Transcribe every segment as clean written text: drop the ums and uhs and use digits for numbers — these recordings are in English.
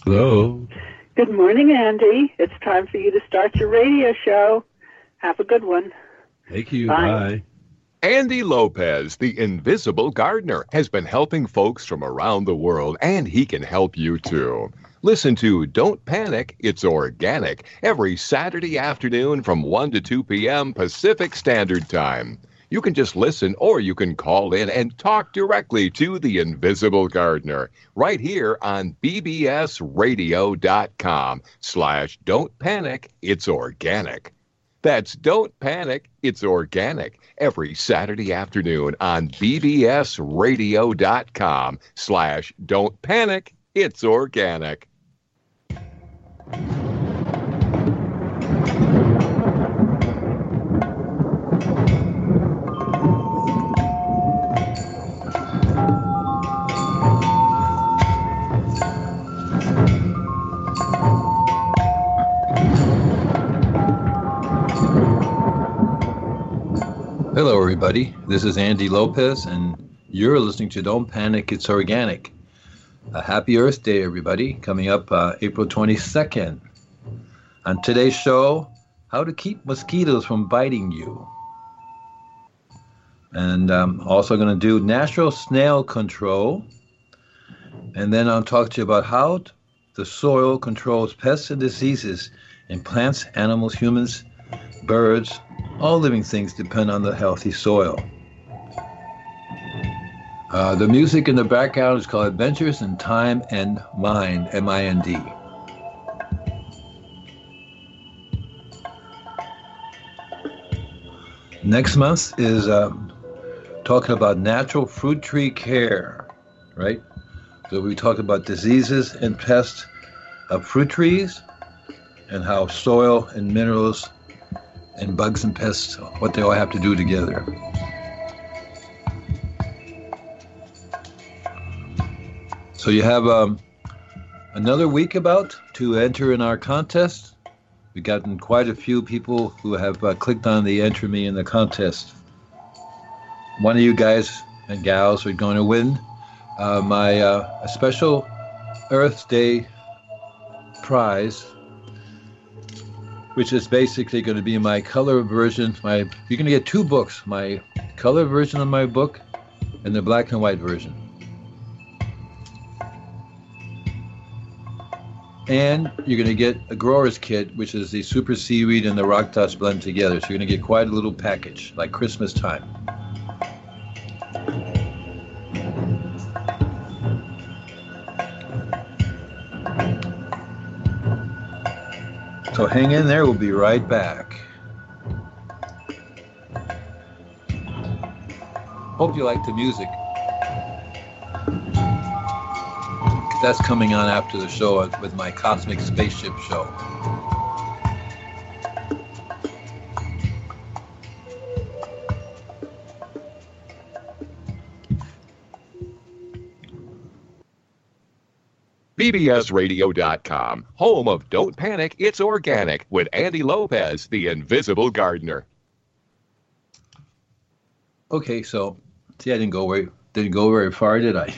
Hello. Good morning, Andy. It's time for you to start your radio show. Have a good one. Thank you. Bye. Bye. Andy Lopez, the Invisible Gardener, has been helping folks from around the world, and he can help you too. Listen to Don't Panic, It's Organic every Saturday afternoon from 1 to 2 p.m. Pacific Standard Time. You can just listen or you can call in and talk directly to the Invisible Gardener right here on bbsradio.com/Don't Panic, It's Organic. That's Don't Panic, It's Organic every Saturday afternoon on bbsradio.com/Don't Panic, It's Organic. Hello, everybody. This is Andy Lopez, and you're listening to Don't Panic, It's Organic. A happy Earth Day, everybody, coming up April 22nd. On today's show, how to keep mosquitoes from biting you. And I'm also going to do natural snail control. And then I'll talk to you about how the soil controls pests and diseases in plants, animals, humans, birds. All living things depend on the healthy soil. The music in the background is called Adventures in Time and Mind, M-I-N-D. Next month is talking about natural fruit tree care, right? So we talk about diseases and pests of fruit trees and how soil and minerals and bugs and pests, what they all have to do together. So you have another week about to enter in our contest. We've gotten quite a few people who have clicked on the enter me in the contest. One of you guys and gals are going to win my a special Earth Day prize, which is basically going to be my color version. You're going to get two books, my color version of my book and the black and white version. And you're going to get a grower's kit, which is the super seaweed and the rock dust blend together. So you're going to get quite a little package, like Christmas time. So hang in there, we'll be right back. Hope you like the music. That's coming on after the show with my Cosmic Spaceship show. bbsradio.com, home of Don't Panic, It's Organic with Andy Lopez, the Invisible Gardener. Okay, so see, I didn't go very far, did I?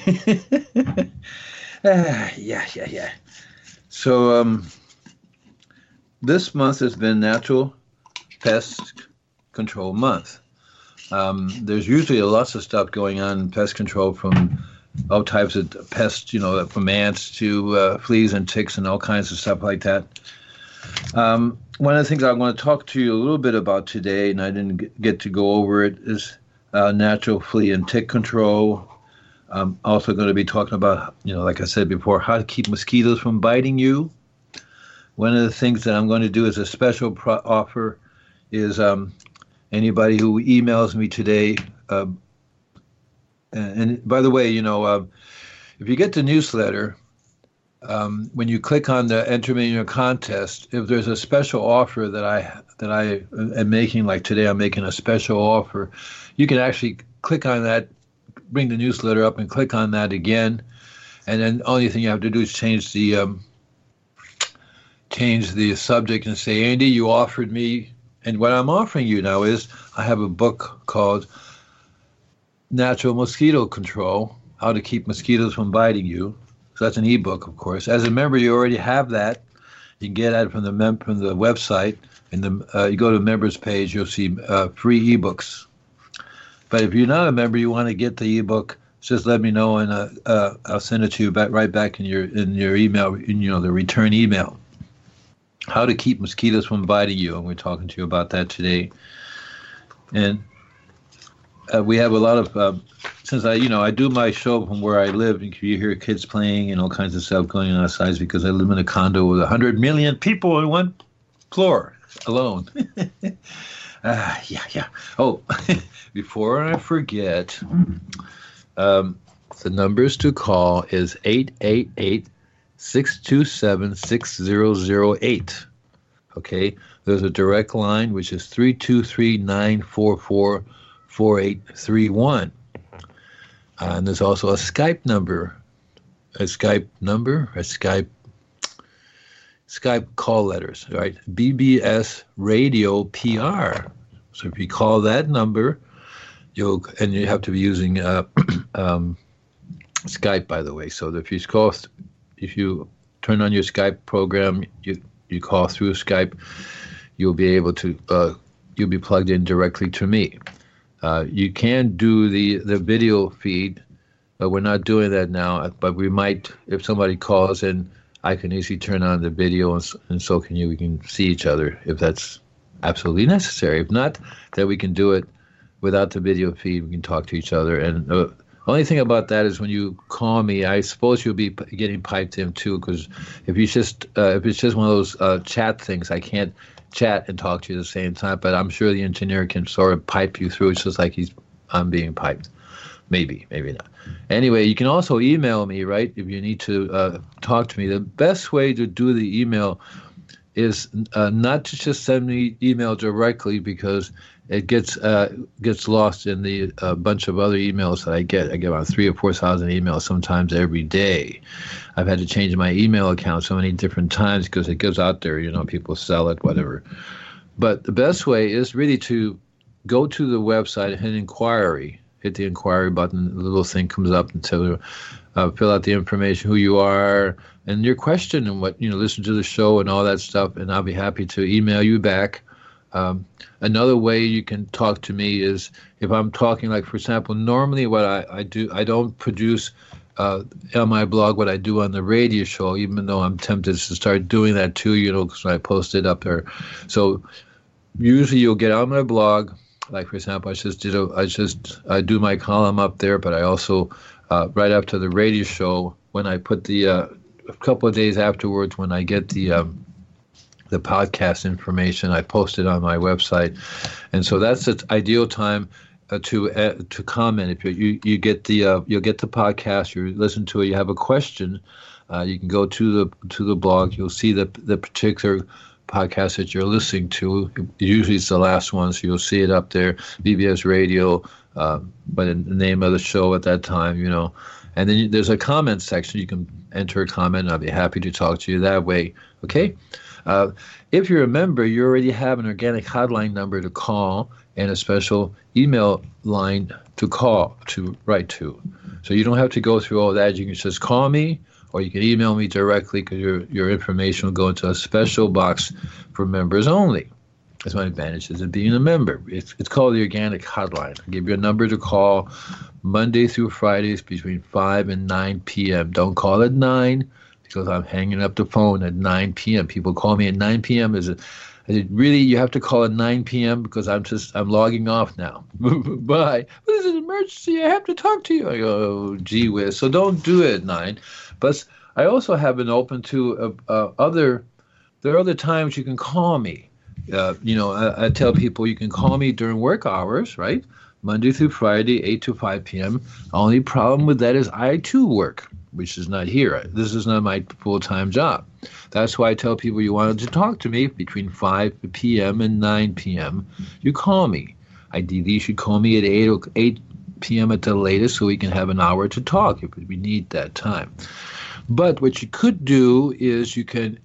Yeah. So this month has been Natural Pest Control Month. There's usually lots of stuff going on in pest control, from all types of pests, from ants to fleas and ticks and all kinds of stuff like that. One of the things I want to talk to you a little bit about today, and I didn't get to go over it, is natural flea and tick control. I'm also going to be talking about, like I said before, how to keep mosquitoes from biting you. One of the things that I'm going to do as a special offer is anybody who emails me today. And by the way, if you get the newsletter, when you click on the enter me in your contest, if there's a special offer that I am making, like today I'm making a special offer, you can actually click on that, bring the newsletter up and click on that again, and then the only thing you have to do is change the subject and say, Andy, you offered me, and what I'm offering you now is I have a book called Natural Mosquito Control, How to Keep Mosquitoes from Biting You. So that's an ebook, of course. As a member, you already have that. You can get that from the website. And you go to the members page, you'll see free ebooks. But if you're not a member, you want to get the ebook, just let me know, and I'll send it to you right back in your email, the return email. How to keep mosquitoes from biting you, and we're talking to you about that today. And we have a lot of since I do my show from where I live, you hear kids playing and all kinds of stuff going on outside because I live in a condo with 100 million people on one floor alone. Yeah. Oh, before I forget, the numbers to call is 888-627-6008. Okay, there's a direct line which is 323-944-4831. And there's also a Skype number, Skype call letters, right? BBS Radio PR. So if you call that number, you have to be using Skype, by the way. So if you turn on your Skype program, you call through Skype, you'll be able to you'll be plugged in directly to me. You can do the video feed, but we're not doing that now. But we might, if somebody calls in, I can easily turn on the video, and so can you. We can see each other if that's absolutely necessary. If not, then we can do it without the video feed. We can talk to each other. And the only thing about that is when you call me, I suppose you'll be getting piped in too, because if it's just one of those chat things, I can't chat and talk to you at the same time, but I'm sure the engineer can sort of pipe you through. It's just like I'm being piped. Maybe not. Anyway, you can also email me, right, if you need to talk to me. The best way to do the email is not to just send me email directly, because it gets lost in the bunch of other emails that I get. I get about 3,000 or 4,000 emails sometimes every day. I've had to change my email account so many different times because it goes out there, people sell it, whatever. But the best way is really to go to the website and hit inquiry. Hit the inquiry button, the little thing comes up and fill out the information, who you are, and your question, and what, listen to the show and all that stuff, and I'll be happy to email you back. Another way you can talk to me is if I'm talking, like, for example, normally what I do, I don't produce on my blog what I do on the radio show, even though I'm tempted to start doing that too, because I post it up there. So usually you'll get on my blog, like, for example, I do my column up there, but I also, right after the radio show, when I put a couple of days afterwards, when I get the podcast information, I post it on my website. And so that's the ideal time to comment. If you get you'll get the podcast, you listen to it, you have a question, you can go to the blog, you'll see the particular podcast that you're listening to. Usually it's the last one, so you'll see it up there, BBS Radio, but in the name of the show at that time, And then there's a comment section. You can enter a comment, and I'll be happy to talk to you that way. Okay? If you're a member, you already have an organic hotline number to call and a special email line to write to. So you don't have to go through all that. You can just call me, or you can email me directly, because your information will go into a special box for members only. That's one advantage of being a member. It's called the Organic Hotline. I'll give you a number to call Monday through Fridays between 5 and 9 p.m. Don't call at 9, because I'm hanging up the phone at 9 p.m. People call me at 9 p.m. Really, you have to call at 9 p.m. because I'm logging off now. Bye. But this is an emergency. I have to talk to you. I go, oh, gee whiz. So don't do it at 9. But I also have been open to there are other times you can call me. I tell people you can call me during work hours, right? Monday through Friday, 8 to 5 p.m. Only problem with that is I too work, which is not here. This is not my full-time job. That's why I tell people you wanted to talk to me between 5 p.m. and 9 p.m. You call me. Ideally, you should call me at 8 p.m. at the latest, so we can have an hour to talk if we need that time. But what you could do is you can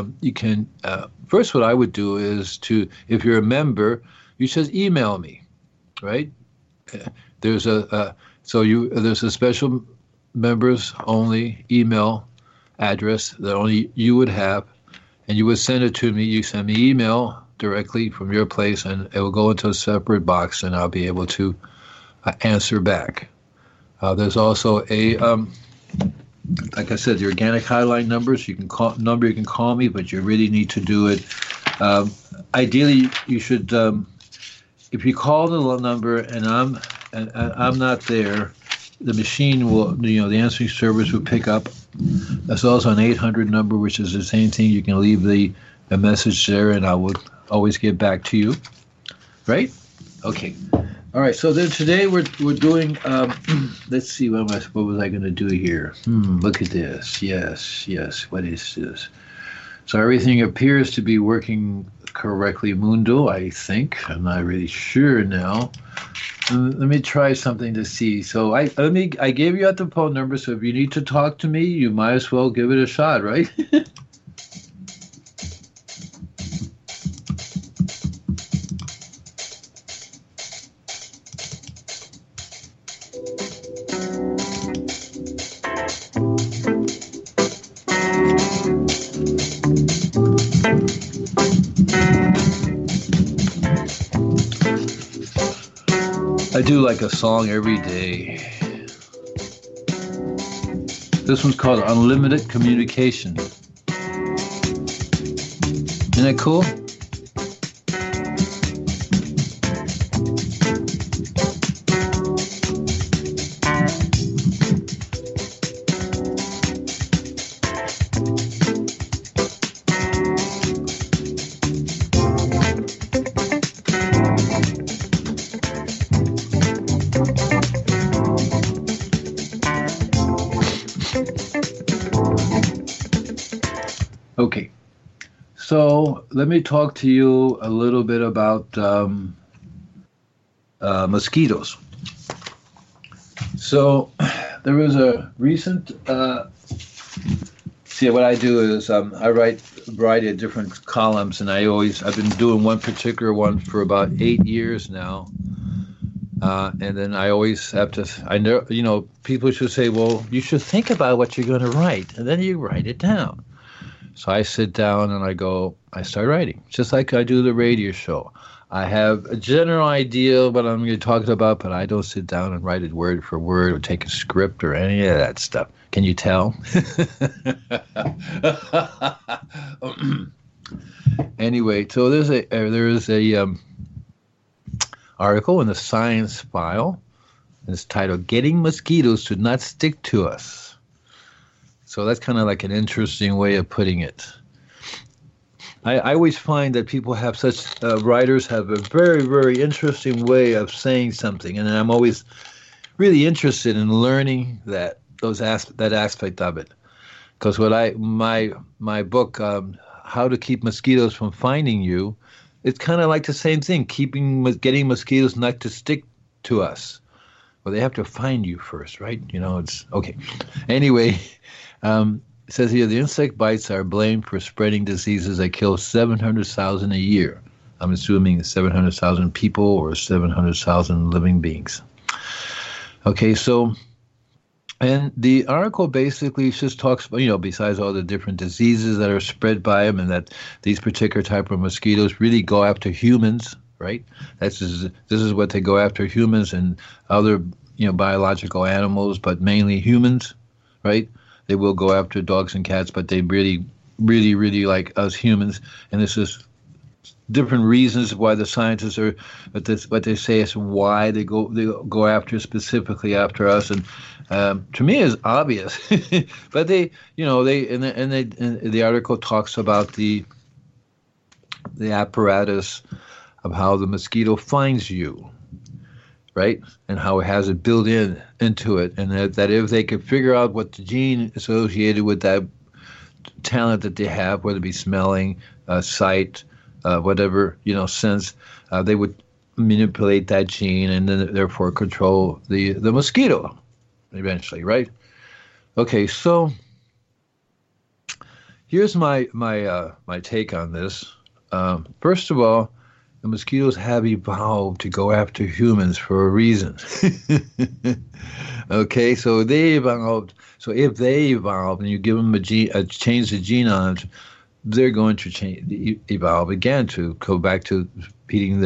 first, what I would do is if you're a member, you just email me, right? There's a special members only email address that only you would have, and you would send it to me. You send me email directly from your place, and it will go into a separate box, and I'll be able to answer back. There's also a, like I said, the organic hotline numbers. You can call me, but you really need to do it. Ideally, you should. If you call the number and I'm not there, the machine will, the answering service will pick up. There's also an 800 number, which is the same thing. You can leave a message there, and I will always get back to you. Right? Okay. All right. So then today we're doing. Let's see. What was I going to do here? Look at this. Yes. What is this? So everything appears to be working correctly, Mundo, I think. I'm not really sure now. Let me try something to see. So I gave you out the phone number, so if you need to talk to me, you might as well give it a shot, right? I do like a song every day. This one's called Unlimited Communication. Isn't that cool? Okay, so let me talk to you a little bit about mosquitoes. So there was a recent, see what I do is I write a variety of different columns, and I've been doing one particular one for about 8 years now. And then I always have to, I know, people should say, well, you should think about what you're going to write, and then you write it down. So I sit down and I start writing, just like I do the radio show. I have a general idea of what I'm going to talk about, but I don't sit down and write it word for word or take a script or any of that stuff. Can you tell? Anyway, so there is a article in the Science File. It's titled "Getting Mosquitoes to Not Stick to Us." So that's kind of like an interesting way of putting it. I always find that people have writers have a very, very interesting way of saying something, and I'm always really interested in learning that aspect of it. Because my book, How to Keep Mosquitoes from Finding You, it's kind of like the same thing, getting mosquitoes not to stick to us. Well, they have to find you first, right? It's okay. Anyway. It says here, the insect bites are blamed for spreading diseases that kill 700,000 a year. I'm assuming 700,000 people or 700,000 living beings. Okay, so, and the article basically just talks about, besides all the different diseases that are spread by them, and that these particular type of mosquitoes really go after humans, right? This is what they go after, humans and other, biological animals, but mainly humans, right? They will go after dogs and cats, but they really, really, really like us humans. And this is different reasons why the scientists are, what they say is why they go after specifically after us. And to me, it's obvious. But the article talks about the apparatus of how the mosquito finds you. Right, and how it has it built into it, and that if they could figure out what the gene associated with that talent that they have, whether it be smelling, sight, whatever sense, they would manipulate that gene and then therefore control the mosquito eventually, right? Okay, so here's my take on this. First of all, the mosquitoes have evolved to go after humans for a reason. Okay, so they evolved. So if they evolve and you give them change the genomes, they're going to evolve again to go back to eating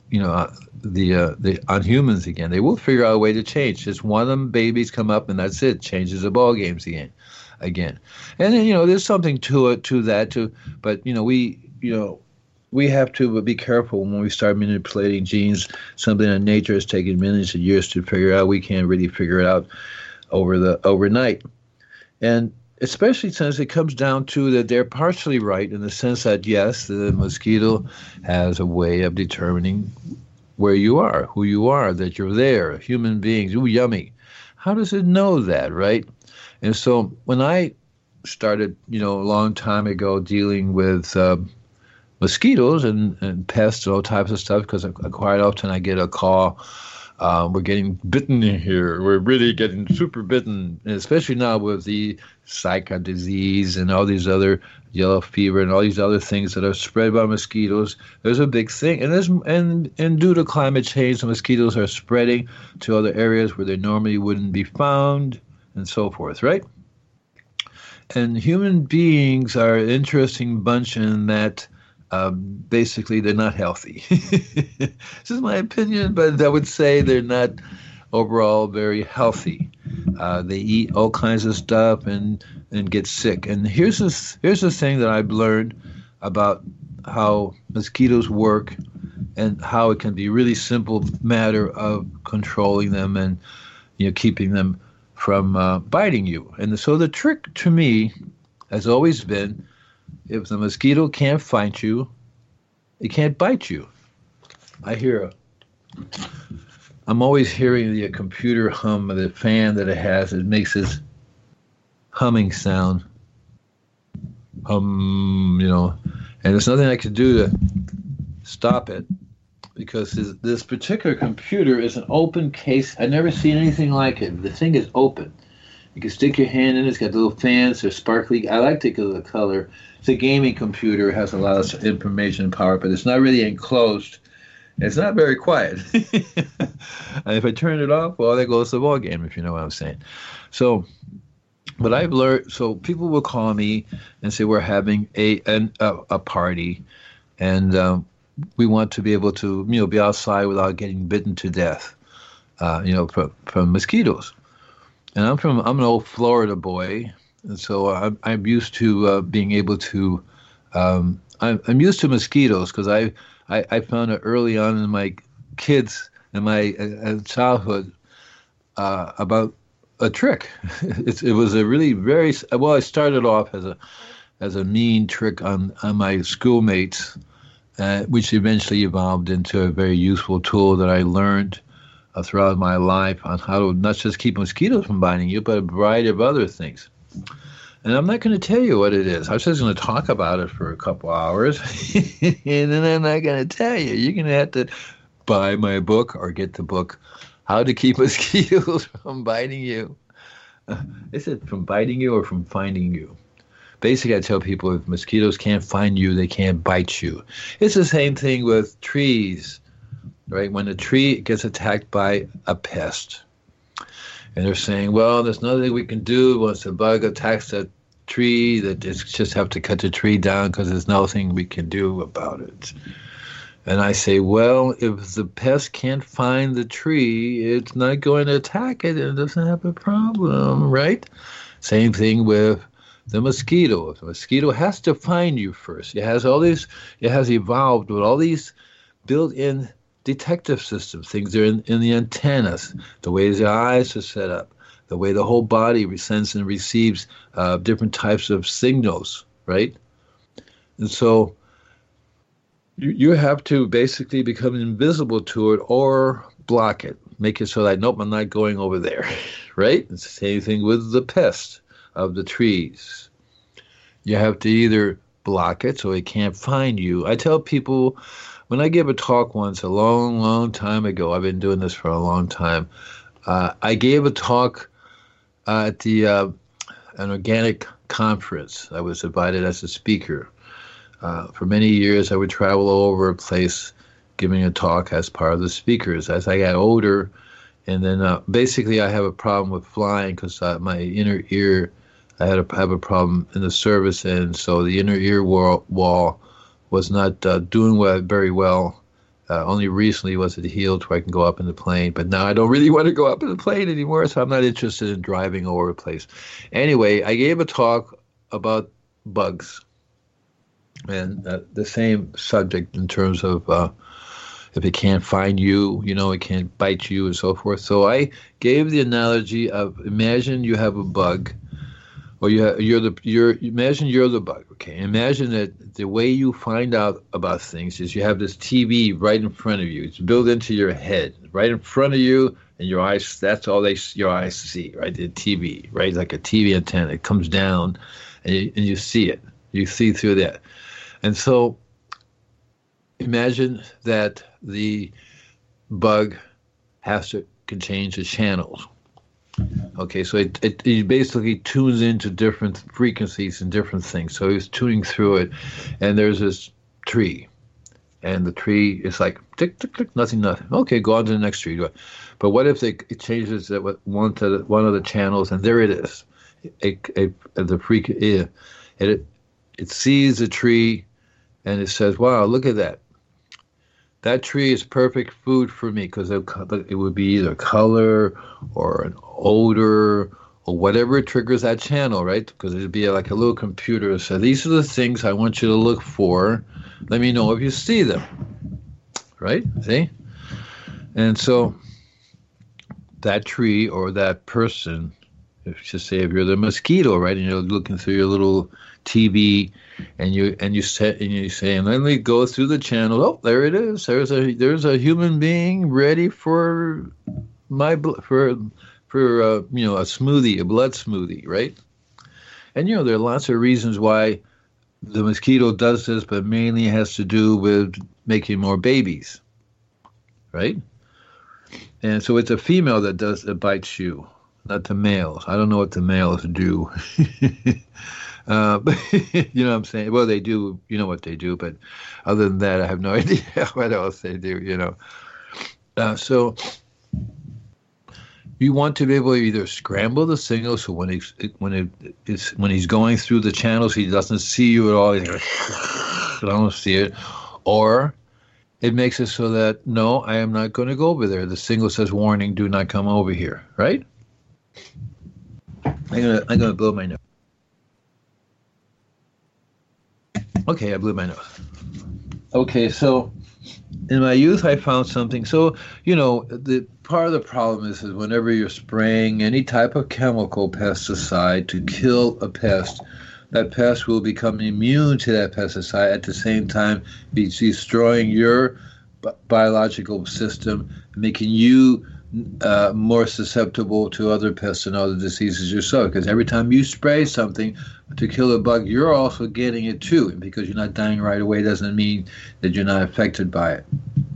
the on humans again. They will figure out a way to change. Just one of them babies come up and that's it. Changes the ball games again. And then there's something to that. But we have to be careful when we start manipulating genes. Something that nature has taken millions of years to figure out. We can't really figure it out overnight. And especially since it comes down to that they're partially right in the sense that, yes, the mosquito has a way of determining where you are, who you are, that you're there, human beings. Ooh, yummy. How does it know that, right? And so when I started, a long time ago dealing with mosquitoes and pests and all types of stuff, because quite often I get a call, we're getting bitten in here. We're really getting super bitten, and especially now with the Zika disease and all these other yellow fever and all these other things that are spread by mosquitoes. There's a big thing, and due to climate change, the mosquitoes are spreading to other areas where they normally wouldn't be found, and so forth, right? And human beings are an interesting bunch in that basically they're not healthy. This is my opinion, but I would say they're not overall very healthy. They eat all kinds of stuff and get sick. And here's the thing that I've learned about how mosquitoes work and how it can be a really simple matter of controlling them and keeping them from biting you. And so the trick to me has always been, if the mosquito can't find you, it can't bite you. I'm always hearing the computer hum of the fan that it has. It makes this humming sound. And there's nothing I can do to stop it, because this particular computer is an open case. I've never seen anything like it. The thing is open. You can stick your hand in it. It's got little fans. They're sparkly. I liked it because of the color. It's a gaming computer. It has a lot of information and power, but it's not really enclosed. It's not very quiet. And if I turn it off, well, there goes the ball game, if you know what I'm saying. So, but I've learned, so people will call me and say, we're having a party, and we want to be able to, be outside without getting bitten to death, from mosquitoes. And I'm an old Florida boy, and so I'm used to being able to. I'm used to mosquitoes because I found it early on in my kids in my childhood about a trick. It was a really very well. I started off as a mean trick on my schoolmates, which eventually evolved into a very useful tool that I learned throughout my life on how to not just keep mosquitoes from biting you, but a variety of other things. And I'm not going to tell you what it is. I was just going to talk about it for a couple hours, and then I'm not going to tell you. You're going to have to buy my book or get the book, How to Keep Mosquitoes from Biting You. Is it from biting you or from finding you? Basically, I tell people if mosquitoes can't find you, they can't bite you. It's the same thing with trees, right? When a tree gets attacked by a pest, and they're saying, well, there's nothing we can do once the bug attacks that tree, that just have to cut the tree down because there's nothing we can do about it. And I say, well, if the pest can't find the tree, it's not going to attack it and it doesn't have a problem, right? Same thing with the mosquito. The mosquito has to find you first. It has evolved with all these built-in detective systems, things that are in the antennas, the way the eyes are set up, the way the whole body sends and receives different types of signals, right? And so you have to basically become invisible to it or block it. Make it so that, nope, I'm not going over there, right? It's the same thing with the pest of the trees. You have to either block it so it can't find you. I tell people, when I gave a talk once, a long, long time ago, I've been doing this for a long time, I gave a talk at an organic conference. I was invited as a speaker. For many years, I would travel all over a place giving a talk as part of the speakers. As I got older, and then basically I have a problem with flying because my inner ear, I have a problem in the service, and so the inner ear wall was not doing very well. Only recently was it healed where I can go up in the plane, but now I don't really want to go up in the plane anymore, so I'm not interested in driving all over the place. Anyway, I gave a talk about bugs, and the same subject in terms of if it can't find you, it can't bite you and so forth. So I gave the analogy of imagine you have a bug, or imagine you're the bug. Okay, imagine that the way you find out about things is you have this TV right in front of you. It's built into your head, right in front of you, and your eyes. That's all your eyes see, right? The TV, right? Like a TV antenna. It comes down, and you see it. You see through that, and so imagine that the bug can change the channels. Okay, so it basically tunes into different frequencies and different things. So he's tuning through it, and there's this tree, and the tree is like tick tick tick, nothing. Okay, go on to the next tree. But what if it changes one of the channels, and there it is, it sees the tree, and it says, "Wow, look at that! That tree is perfect food for me," because it would be either color or an odor or whatever triggers that channel, right? Because it'd be like a little computer. So these are the things I want you to look for. Let me know if you see them, right? See? And so that tree or that person, if you're the mosquito, right? And you're looking through your little TV, and you say, and let me go through the channel. Oh, there it is. There's a human being ready for a smoothie, a blood smoothie, right? And there are lots of reasons why the mosquito does this, but mainly it has to do with making more babies, right? And so it's a female that bites you, not the males. I don't know what the males do. But you know what I'm saying? Well, they do, what they do, but other than that, I have no idea what else they do, So you want to be able to either scramble the signal, so when he's going through the channels, he doesn't see you at all. He's like, I don't see it. Or it makes it so that, no, I am not going to go over there. The signal says, warning, do not come over here, right? I'm gonna blow my nose. Okay, I blew my nose. Okay, so in my youth, I found something. So, the part of the problem is whenever you're spraying any type of chemical pesticide to kill a pest, that pest will become immune to that pesticide at the same time be destroying your biological system, making you more susceptible to other pests and other diseases yourself. Because every time you spray something to kill a bug, you're also getting it too. And because you're not dying right away doesn't mean that you're not affected by it.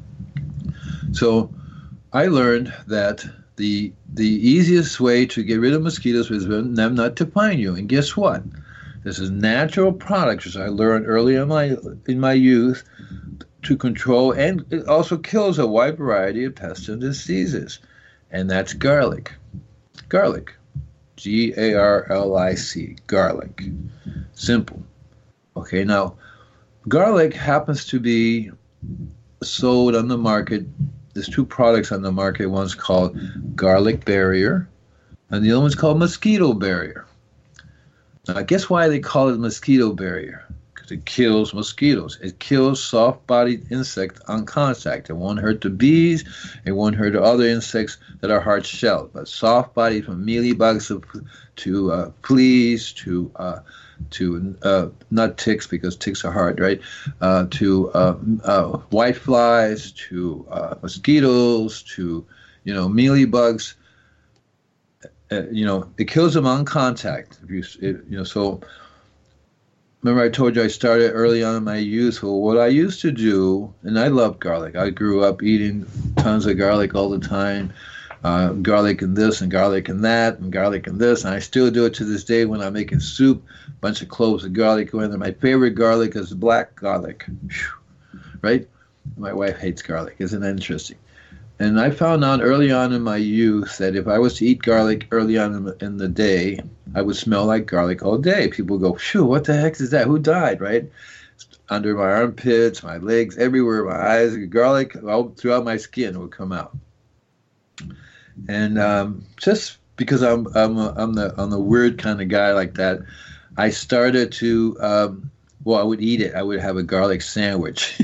So I learned that the easiest way to get rid of mosquitoes is for them not to find you. And guess what? This is natural products, which I learned early in my youth, to control, and it also kills a wide variety of pests and diseases. And that's garlic. Garlic. Garlic. Garlic. Simple. Okay, now, garlic happens to be sold on the market. There's two products on the market. One's called Garlic Barrier, and the other one's called Mosquito Barrier. Now, guess why they call it Mosquito Barrier? Because it kills mosquitoes. It kills soft-bodied insects on contact. It won't hurt the bees. It won't hurt the other insects that are hard-shelled. But soft-bodied, from mealybugs to fleas to not ticks, because ticks are hard, right? To white flies, to mosquitoes, to mealybugs. It kills them on contact. So remember I told you I started early on in my youth. Well, what I used to do, and I love garlic. I grew up eating tons of garlic all the time. Garlic and this and garlic and that and garlic and this. And I still do it to this day when I'm making soup. A bunch of cloves of garlic go in there. My favorite garlic is black garlic. Right? My wife hates garlic. Isn't that interesting? And I found out early on in my youth that if I was to eat garlic early on in the day, I would smell like garlic all day. People go, phew, what the heck is that? Who died, right? Under my armpits, my legs, everywhere, my eyes, garlic all throughout my skin would come out. And just because I'm the weird kind of guy like that, I started to I would eat it. I would have a garlic sandwich,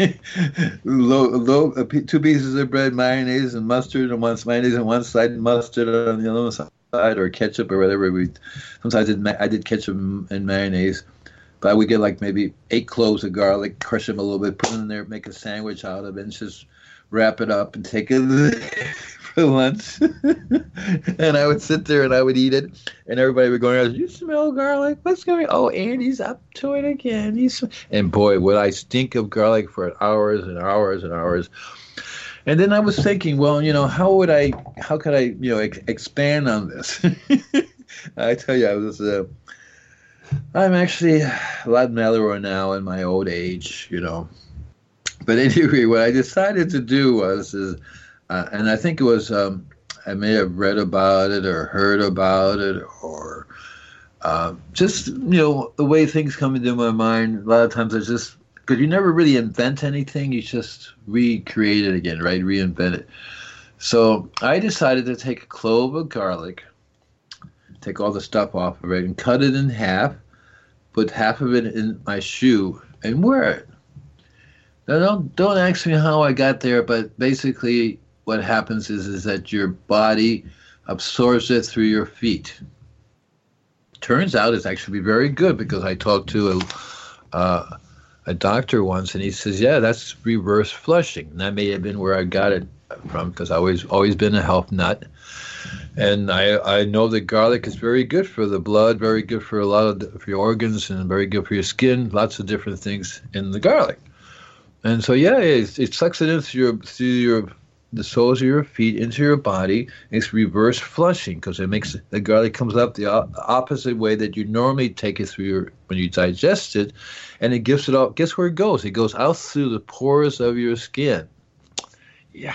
two pieces of bread, mayonnaise and mustard on one mayonnaise on one side, and mustard on the other side, or ketchup or whatever. Sometimes I did ketchup and mayonnaise. But I would get like maybe 8 cloves of garlic, crush them a little bit, put them in there, make a sandwich out of it, and just wrap it up and take it for lunch. And I would sit there and I would eat it, and everybody would go around, you smell garlic? What's going on? Oh, Andy's up to it again. And boy, would I stink of garlic for hours and hours and hours. And then I was thinking, well, how could I, expand on this? I tell you, I'm actually a lot mellower now in my old age, But anyway, what I decided to do was, and I think it was, I may have read about it or heard about it, or just, the way things come into my mind. A lot of times because you never really invent anything, you just recreate it again, right? Reinvent it. So I decided to take a clove of garlic, take all the stuff off of it, and cut it in half, put half of it in my shoe, and wear it. Now, don't ask me how I got there, but basically what happens is that your body absorbs it through your feet. Turns out it's actually very good, because I talked to a doctor once, and he says, yeah, that's reverse flushing. And that may have been where I got it from, because I've always been a health nut. And I know that garlic is very good for the blood, very good for for your organs, and very good for your skin. Lots of different things in the garlic. And so, yeah, it sucks it in through the soles of your feet into your body. It's reverse flushing, because it makes the garlic comes up the opposite way that you normally take it through when you digest it, and it gives it all. Guess where it goes? It goes out through the pores of your skin. Yeah.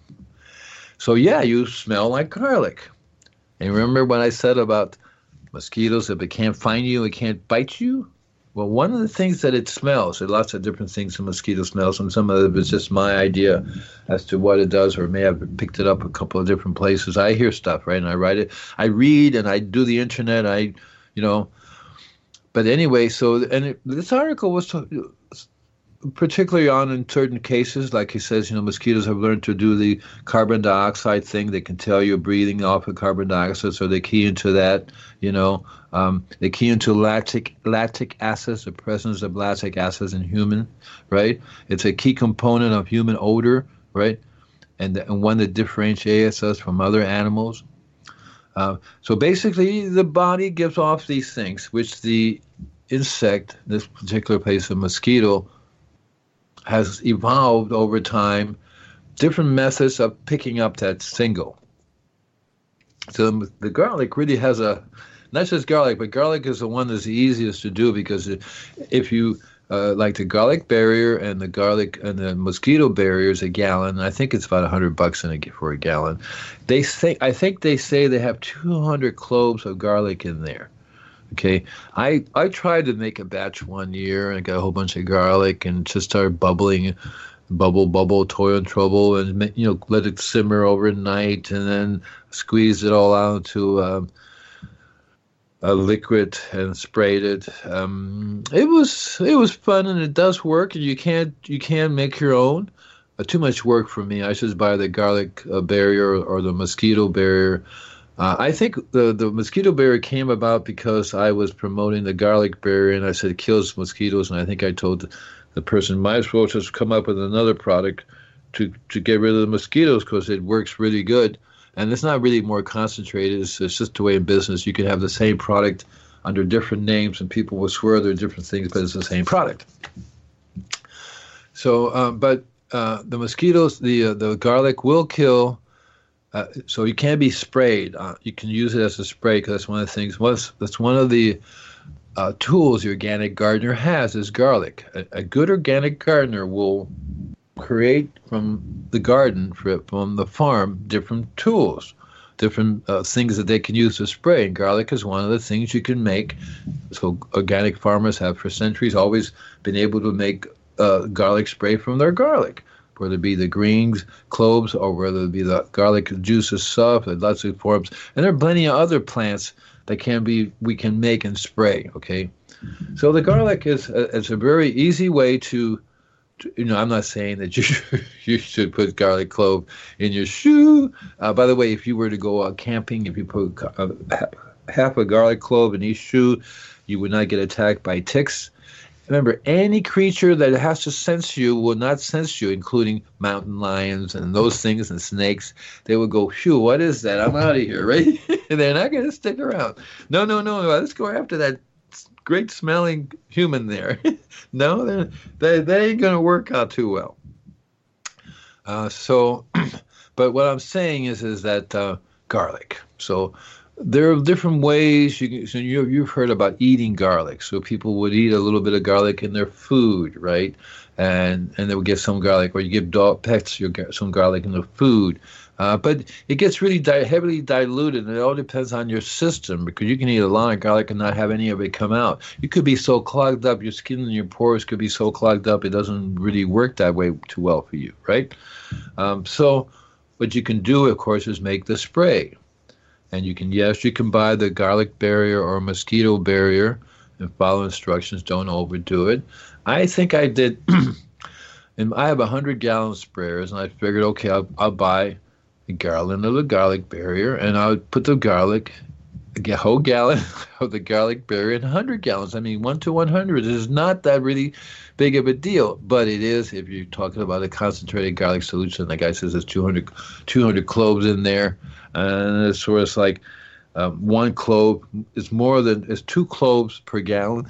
So, yeah, you smell like garlic. And remember what I said about mosquitoes, if it can't find you, it can't bite you? Well, one of the things that it smells, there are lots of different things a mosquito smells, and some of it is just my idea as to what it does, or may have picked it up a couple of different places. I hear stuff, right, and I write it. I read, and I do the internet, But anyway, this article was particularly in certain cases, like he says, mosquitoes have learned to do the carbon dioxide thing. They can tell you're breathing off of carbon dioxide, so they key into that. They key into lactic acids, the presence of lactic acids in human, right? It's a key component of human odor, right? And one that differentiates us from other animals. So basically, the body gives off these things, which the insect, in this particular case, a mosquito, has evolved over time different methods of picking up that single. So the garlic really has not just garlic, but garlic is the one that's the easiest to do, because if you like the garlic barrier and the mosquito barrier is a gallon. I think it's about $100 for a gallon. I think they say they have 200 cloves of garlic in there. Okay, I tried to make a batch one year, and I got a whole bunch of garlic and just started bubbling, bubble, toil and trouble, and let it simmer overnight, and then squeeze it all out to a liquid and sprayed it. It was fun, and it does work, and you can make your own. Too much work for me. I should buy the garlic barrier or the mosquito barrier. I think the mosquito barrier came about because I was promoting the garlic barrier, and I said it kills mosquitoes, and I think I told the person, might as well just come up with another product to get rid of the mosquitoes, because it works really good. And it's not really more concentrated. It's just the way in business. You can have the same product under different names, and people will swear they're different things, but it's the same product. So, but the mosquitoes, the garlic will kill. So you can be sprayed. You can use it as a spray, because that's one of the things. That's one of the tools the organic gardener has is garlic. A good organic gardener will create from the garden, from the farm, different tools, different things that they can use to spray. And garlic is one of the things you can make. So organic farmers have for centuries always been able to make garlic spray from their garlic, whether it be the greens, cloves, or whether it be the garlic juice itself, and lots of forms. And there are plenty of other plants that we can make and spray, okay? So the garlic is a very easy way to, I'm not saying that you should put garlic clove in your shoe. By the way, if you were to go camping, if you put half a garlic clove in each shoe, you would not get attacked by ticks. Remember, any creature that has to sense you will not sense you, including mountain lions and those things and snakes. They will go, phew, what is that? I'm out of here, right? And they're not going to stick around. No, let's go after that great smelling human there. No, they ain't going to work out too well. But what I'm saying is that garlic. So there are different ways. You've heard about eating garlic. So people would eat a little bit of garlic in their food, right? And they would get some garlic, or you give pets some garlic in the food. But it gets really heavily diluted, and it all depends on your system, because you can eat a lot of garlic and not have any of it come out. You could be so clogged up, your skin and your pores could be so clogged up, it doesn't really work that way too well for you, right? So what you can do, of course, is make the spray. And you can buy the garlic barrier or mosquito barrier and follow instructions. Don't overdo it. I think I did, and I have 100-gallon sprayers, and I figured, okay, I'll buy a gallon of the garlic barrier, and I'll put the garlic, a whole gallon of the garlic barrier in 100 gallons. I mean, 1 to 100 is not that really big of a deal, but it is if you're talking about a concentrated garlic solution. The guy says there's 200 cloves in there. And it's sort of like one clove is 2 cloves per gallon.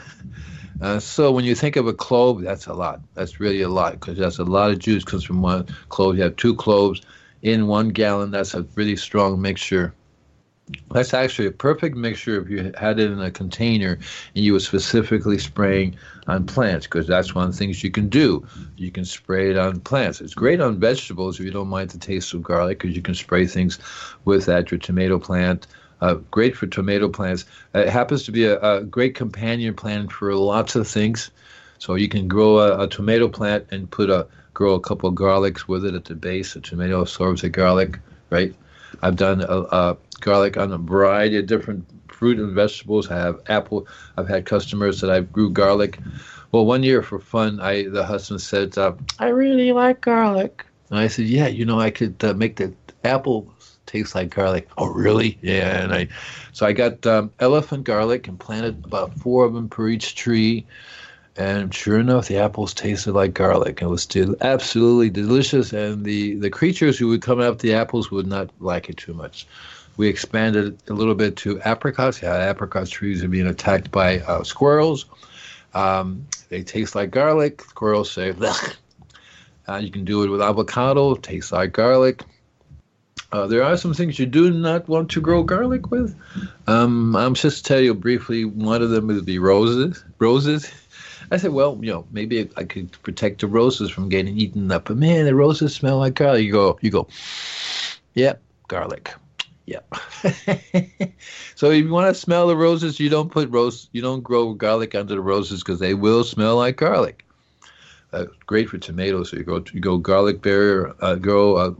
So when you think of a clove, that's a lot. That's really a lot, because that's a lot of juice comes from one clove. You have 2 cloves in 1 gallon. That's a really strong mixture. That's actually a perfect mixture if you had it in a container and you were specifically spraying on plants, because that's one of the things you can do. You can spray it on plants. It's great on vegetables if you don't mind the taste of garlic, because you can spray things with that. Your tomato plant, great for tomato plants. It happens to be a great companion plant for lots of things. So you can grow a tomato plant and grow a couple of garlics with it at the base. The tomato absorbs the garlic, right? I've done garlic on a variety of different fruit and vegetables. I have apple. I've had customers that I grew garlic. Well, one year for fun, the husband said, I really like garlic. And I said, yeah, I could make the apples taste like garlic. Oh, really? Yeah. So I got elephant garlic and planted about 4 of them per each tree. And sure enough, the apples tasted like garlic. It was still absolutely delicious, and the creatures who would come out the apples would not like it too much. We expanded a little bit to apricots. Yeah, apricot trees are being attacked by squirrels. They taste like garlic. Squirrels say, blech. You can do it with avocado. It tastes like garlic. There are some things you do not want to grow garlic with. I'm just tell you briefly. One of them would be roses. I said, well, maybe I could protect the roses from getting eaten up. But man, the roses smell like garlic. You go, yep, garlic. Yep. So if you want to smell the roses, you don't grow garlic under the roses, because they will smell like garlic. Great for tomatoes. So you go garlic barrier, there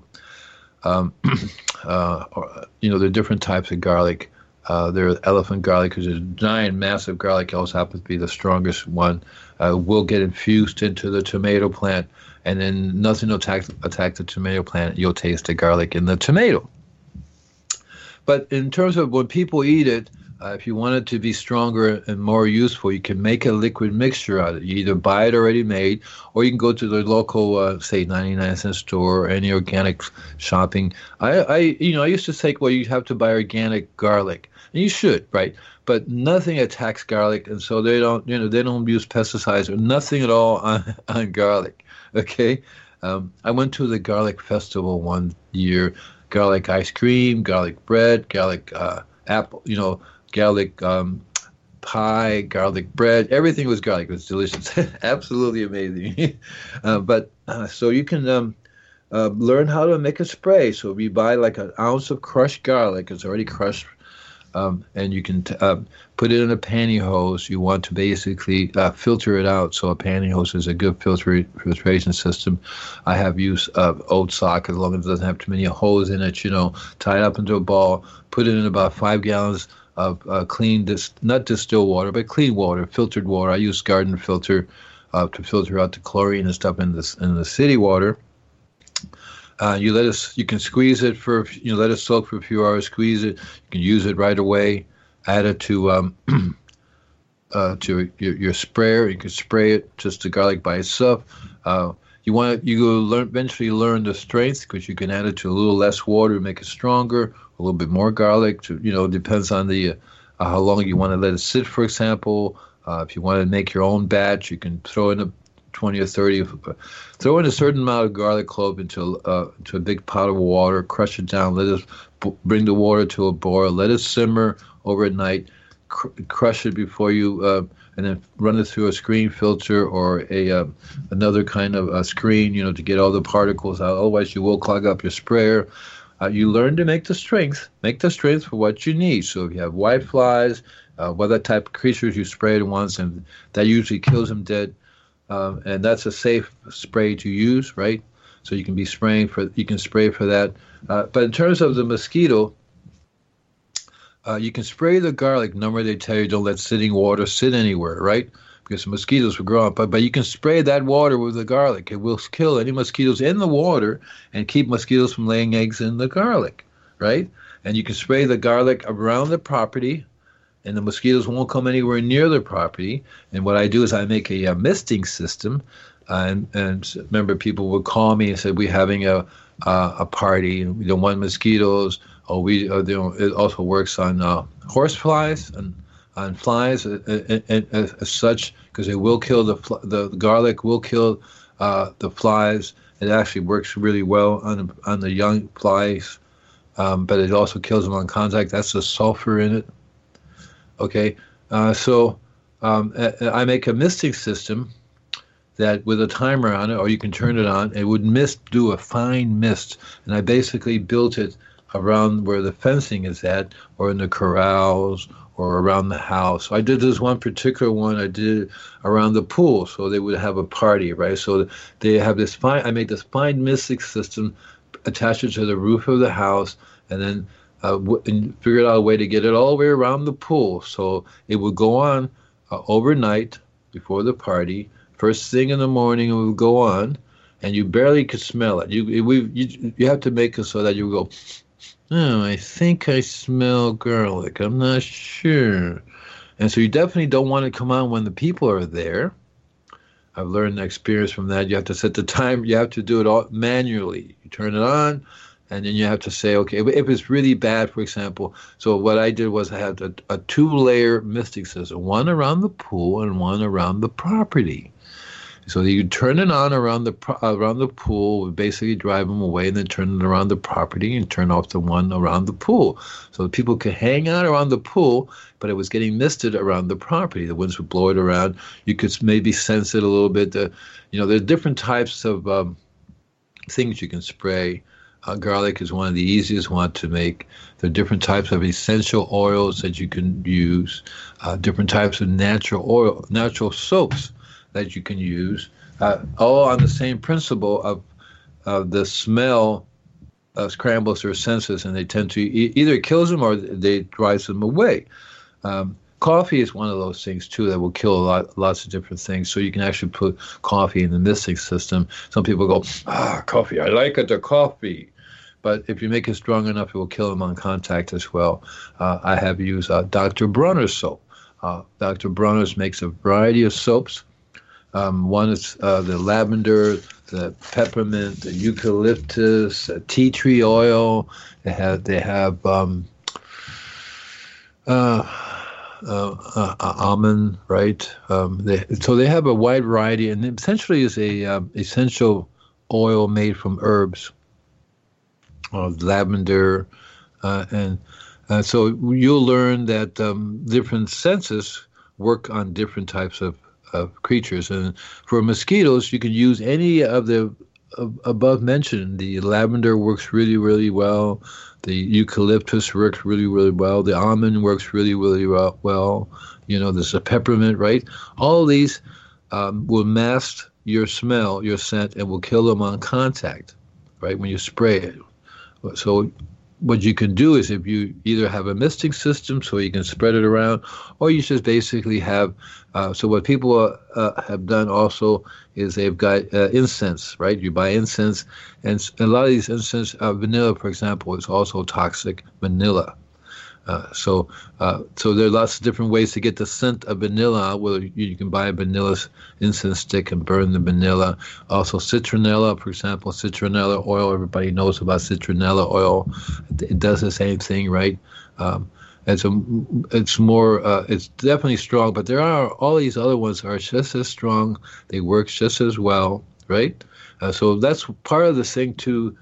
are different types of garlic. There's elephant garlic, because there's a giant, massive garlic. Also happens to be the strongest one. Will get infused into the tomato plant, and then nothing will attack the tomato plant. You'll taste the garlic in the tomato. But in terms of when people eat it, if you want it to be stronger and more useful, you can make a liquid mixture out of it. You either buy it already made, or you can go to the local, say, 99-cent store or any organic shopping. I used to think, well, you have to buy organic garlic. And you should, right? But nothing attacks garlic, and so they don't use pesticides or nothing at all on garlic. Okay, I went to the garlic festival one year. Garlic ice cream, garlic bread, garlic apple, garlic pie, garlic bread. Everything was garlic. It was delicious. Absolutely amazing. So you can learn how to make a spray. So if you buy like an ounce of crushed garlic, it's already crushed, and you can put it in a pantyhose. You want to basically filter it out. So a pantyhose is a good filtration system. I have used oat sock as long as it doesn't have too many holes in it. Tie it up into a ball, put it in about 5 gallons of clean, not distilled water, but clean water, filtered water. I use garden filter to filter out the chlorine and stuff in the city water. You can squeeze it let it soak for a few hours, squeeze it. You can use it right away. Add it to your sprayer. You can spray it, just the garlic by itself. Eventually learn the strength, because you can add it to a little less water, make it stronger, a little bit more garlic. Depends on the how long you want to let it sit, for example. If you want to make your own batch, you can throw in 20 or 30. Throw in a certain amount of garlic clove into a big pot of water, crush it down, let it bring the water to a boil, let it simmer overnight, crush it before you, and then run it through a screen filter or another kind of a screen, to get all the particles out. Otherwise, you will clog up your sprayer. You learn to make the strength for what you need. So if you have white flies, whatever type of creatures you sprayed once, and that usually kills them dead. And that's a safe spray to use, right? So you can spray for that. But in terms of the mosquito, you can spray the garlic. Number they tell you, don't let sitting water sit anywhere, right? Because the mosquitoes will grow up. But you can spray that water with the garlic. It will kill any mosquitoes in the water and keep mosquitoes from laying eggs in the garlic, right? And you can spray the garlic around the property, and the mosquitoes won't come anywhere near the property. And what I do is I make a misting system. And remember, people would call me and say, we're having a party and we don't want mosquitoes. It also works on horse flies and on flies and as such, because it will kill the garlic will kill the flies. It actually works really well on the young flies, but it also kills them on contact. That's the sulfur in it. Okay, so I make a misting system that with a timer on it, or you can turn it on, it would do a fine mist. And I basically built it around where the fencing is at, or in the corrals, or around the house. So I did this one particular one, I did around the pool, so they would have a party, right? So they have I make this fine misting system, attach it to the roof of the house, and then and figured out a way to get it all the way around the pool. So it would go on overnight before the party. First thing in the morning, it would go on, and you barely could smell it. You have to make it so that you go, oh, I think I smell garlic. I'm not sure. And so you definitely don't want to come on when the people are there. I've learned the experience from that. You have to set the time. You have to do it all manually. You turn it on. And then you have to say, okay, if it's really bad, for example. So what I did was I had a 2-layer misting system, one around the pool and one around the property. So you turn it on around the pool, we basically drive them away, and then turn it around the property and turn off the one around the pool. So people could hang out around the pool, but it was getting misted around the property. The winds would blow it around. You could maybe sense it a little bit. There's different types of things you can spray. Garlic is one of the easiest ones to make. There are different types of essential oils that you can use, different types of natural soaps that you can use, all on the same principle of the smell scrambles their senses, and they tend to either kills them or they drives them away. Coffee is one of those things too that will kill lots of different things. So you can actually put coffee in the misting system. Some people go, coffee, I like it, the coffee. But if you make it strong enough, it will kill them on contact as well. I have used Dr. Bronner's soap. Dr. Bronner's makes a variety of soaps. One is the lavender, the peppermint, the eucalyptus, tea tree oil. They have almond, right? So they have a wide variety, and essentially is a essential oil made from herbs, lavender, and so you'll learn that different senses work on different types of creatures. And for mosquitoes, you can use any of the above mentioned. The lavender works really, really well. The eucalyptus works really, really well. The almond works really, really well. There's a peppermint, right? All of these will mask your smell, your scent, and will kill them on contact, right, when you spray it. So what you can do is, if you either have a misting system so you can spread it around, or you just basically have, so what people have done also is they've got incense, right? You buy incense, and a lot of these incense, vanilla, for example, is also toxic, vanilla. So there are lots of different ways to get the scent of vanilla out. Well, you can buy a vanilla incense stick and burn the vanilla. Also citronella, for example, citronella oil. Everybody knows about citronella oil. It does the same thing, right? It's definitely strong, but there are all these other ones are just as strong. They work just as well, right? So that's part of the thing to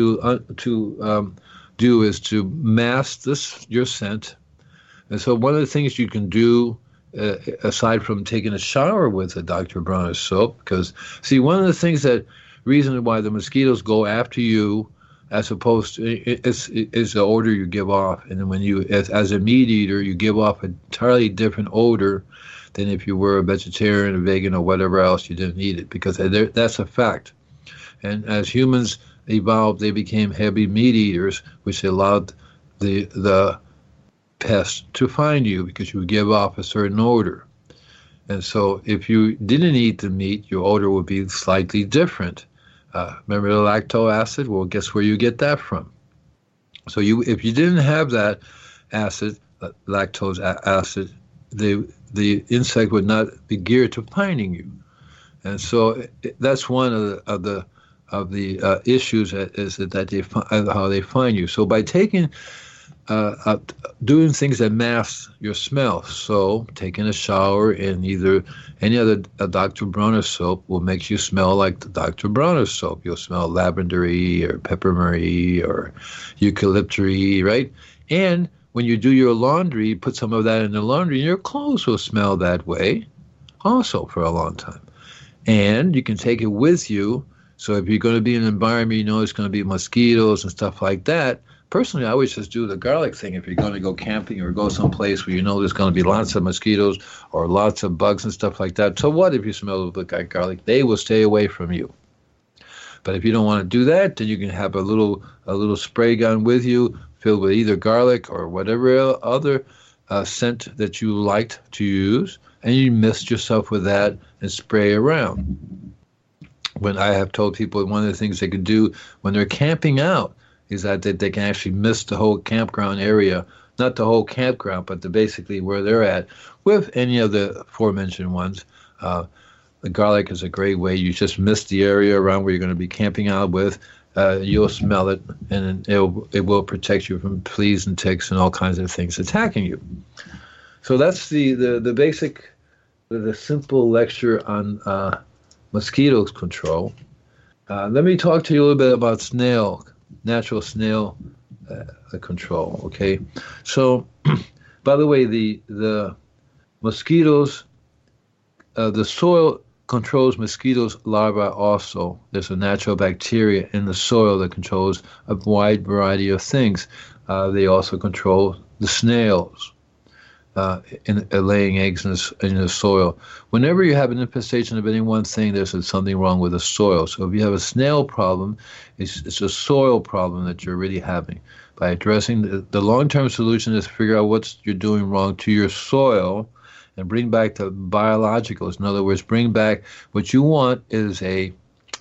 do is to mask your scent. And so one of the things you can do, aside from taking a shower with a Dr. Bronner's soap, because see, one of the reason why the mosquitoes go after you, as opposed to is the odor you give off. And then when you, as a meat eater, you give off an entirely different odor than if you were a vegetarian, a vegan, or whatever else, you didn't eat it, because that's a fact. And as humans evolved, they became heavy meat eaters, which allowed the pest to find you because you would give off a certain odor. And so if you didn't eat the meat, your odor would be slightly different. Remember the lactic acid? Well, guess where you get that from? So if you didn't have that acid, lactose acid, the insect would not be geared to finding you. And so that's one of the issues is that they how they find you. So by doing things that mask your smell, so taking a shower in either any other Dr. Bronner soap will make you smell like the Dr. Bronner soap. You'll smell lavendery or peppermint or eucalyptus, right? And when you do your laundry, put some of that in the laundry, and your clothes will smell that way also for a long time. And you can take it with you. So if you're going to be in an environment, there's going to be mosquitoes and stuff like that. Personally, I always just do the garlic thing. If you're going to go camping or go someplace where there's going to be lots of mosquitoes or lots of bugs and stuff like that. So what if you smell like garlic? They will stay away from you. But if you don't want to do that, then you can have a little spray gun with you filled with either garlic or whatever other scent that you liked to use, and you mist yourself with that and spray around. When I have told people one of the things they could do when they're camping out is that they can actually mist the whole campground area, not the whole campground, but basically where they're at, with any of the aforementioned ones. The garlic is a great way. You just mist the area around where you're going to be camping out with. You'll smell it, and it will protect you from fleas and ticks and all kinds of things attacking you. So that's the basic, the simple lecture on mosquito control. Let me talk to you a little bit about natural snail control. Okay, so by the way, the mosquitoes, the soil controls mosquitoes' larvae also. There's a natural bacteria in the soil that controls a wide variety of things. They also control the snails in laying eggs in the soil. Whenever you have an infestation of any one thing, there's something wrong with the soil. So if you have a snail problem, it's a soil problem that you're really having. By addressing the long-term solution is to figure out what you're doing wrong to your soil and bring back the biologicals. In other words, bring back what you want is a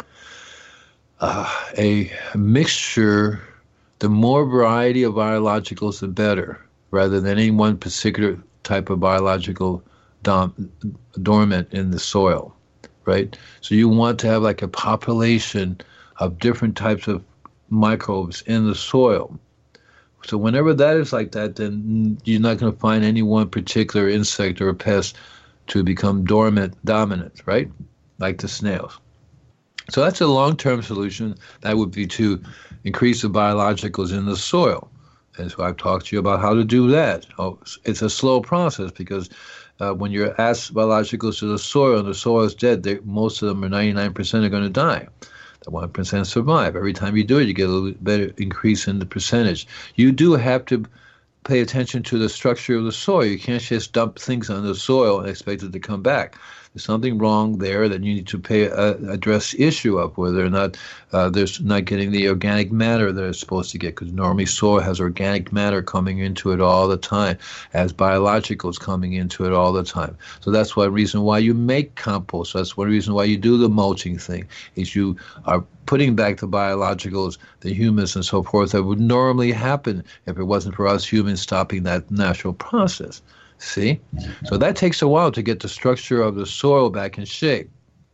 mixture. The more variety of biologicals, the better, rather than any one particular type of biological dormant in the soil, right? So you want to have like a population of different types of microbes in the soil. So whenever that is like that, then you're not going to find any one particular insect or pest to become dominant, right? Like the snails. So that's a long-term solution. That would be to increase the biologicals in the soil. And so I've talked to you about how to do that. It's a slow process because when you add biologicals to the soil and the soil is dead, most of them, or 99%, are going to die. The 1% survive. Every time you do it, you get a little bit better increase in the percentage. You do have to pay attention to the structure of the soil. You can't just dump things on the soil and expect it to come back. There's something wrong there that you need to address the issue of, whether or not there's not getting the organic matter that it's supposed to get, because normally soil has organic matter coming into it all the time, has biologicals coming into it all the time. So that's one reason why you make compost. That's one reason why you do the mulching thing, is you are putting back the biologicals, the humus and so forth that would normally happen if it wasn't for us humans stopping that natural process. See? So that takes a while to get the structure of the soil back in shape.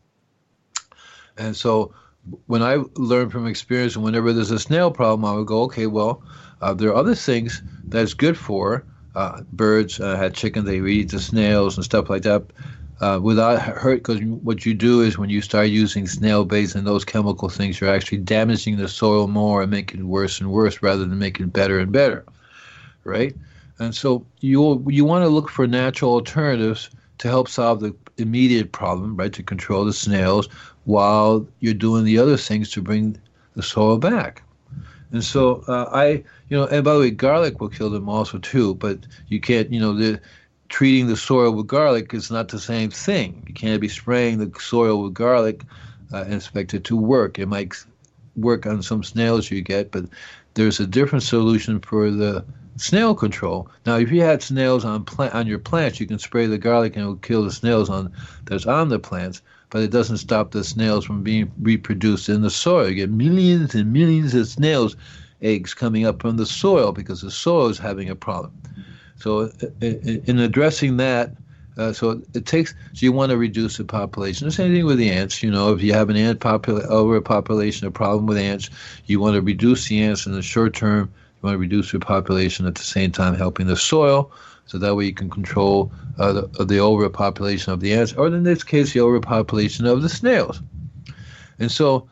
And so when I learned from experience, and whenever there's a snail problem, I would go, okay, well, there are other things that's good for. Birds had chicken, they would eat the snails and stuff like that without hurt, because what you do is when you start using snail bait and those chemical things, you're actually damaging the soil more and making it worse and worse rather than making it better and better, right? And so you want to look for natural alternatives to help solve the immediate problem, right, to control the snails while you're doing the other things to bring the soil back. And so and by the way, garlic will kill them also too, but you can't, treating the soil with garlic is not the same thing. You can't be spraying the soil with garlic and expect it to work. It might work on some snails you get, but there's a different solution for the snail control. Now, if you had snails on your plants, you can spray the garlic and it will kill the snails that's on the plants, but it doesn't stop the snails from being reproduced in the soil. You get millions and millions of snails' eggs coming up from the soil because the soil is having a problem. So in addressing that, so you want to reduce the population. The same thing with the ants. If you have an ant overpopulation, a problem with ants, you want to reduce the ants in the short term. You want to reduce your population at the same time helping the soil, so that way you can control the overpopulation of the ants, or in this case, the overpopulation of the snails. And so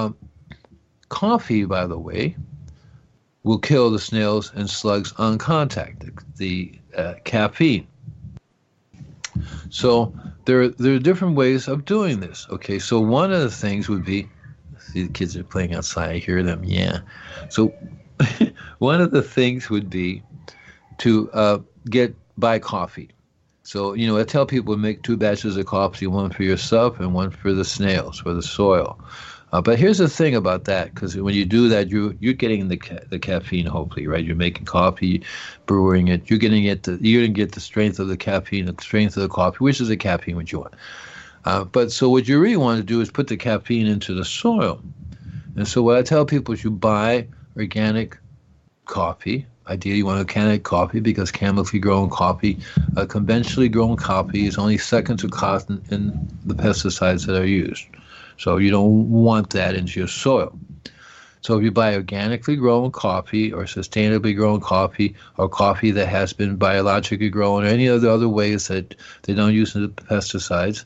coffee, by the way, will kill the snails and slugs on contact, the caffeine. So there are different ways of doing this. Okay, so one of the things would be, see the kids are playing outside, I hear them, yeah. So one of the things would be to buy coffee. So, I tell people to make 2 batches of coffee, one for yourself and one for the snails, for the soil. But here's the thing about that, because when you do that, you're getting the caffeine, hopefully, right? You're making coffee, brewing it. You're going to get the strength of the caffeine, the strength of the coffee, which is the caffeine which you want. But so what you really want to do is put the caffeine into the soil. And so what I tell people is you buy organic coffee. Ideally, you want organic coffee because chemically grown coffee, conventionally grown coffee is only second to cost in the pesticides that are used. So you don't want that into your soil. So if you buy organically grown coffee or sustainably grown coffee or coffee that has been biologically grown or any of the other ways that they don't use the pesticides,